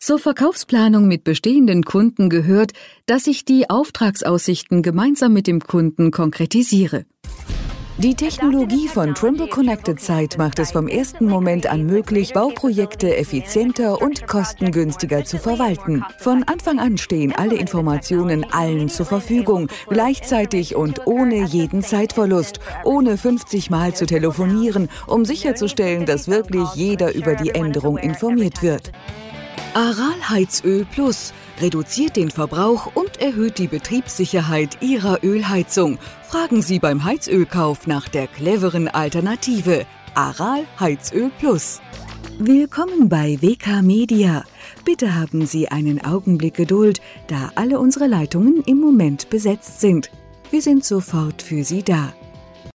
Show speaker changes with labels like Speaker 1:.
Speaker 1: Zur Verkaufsplanung mit bestehenden Kunden gehört, dass ich die Auftragsaussichten gemeinsam mit dem Kunden konkretisiere. Die Technologie von Trimble Connected Site macht es vom ersten Moment an möglich, Bauprojekte effizienter und kostengünstiger zu verwalten. Von Anfang an stehen alle Informationen allen zur Verfügung, gleichzeitig und ohne jeden Zeitverlust, ohne 50 Mal zu telefonieren, um sicherzustellen, dass wirklich jeder über die Änderung informiert wird. Aral Heizöl Plus reduziert den Verbrauch und erhöht die Betriebssicherheit Ihrer Ölheizung. Fragen Sie beim Heizölkauf nach der cleveren Alternative. Aral Heizöl Plus. Willkommen bei WK Media. Bitte haben Sie einen Augenblick Geduld, da alle unsere Leitungen im Moment besetzt sind. Wir sind sofort für Sie da.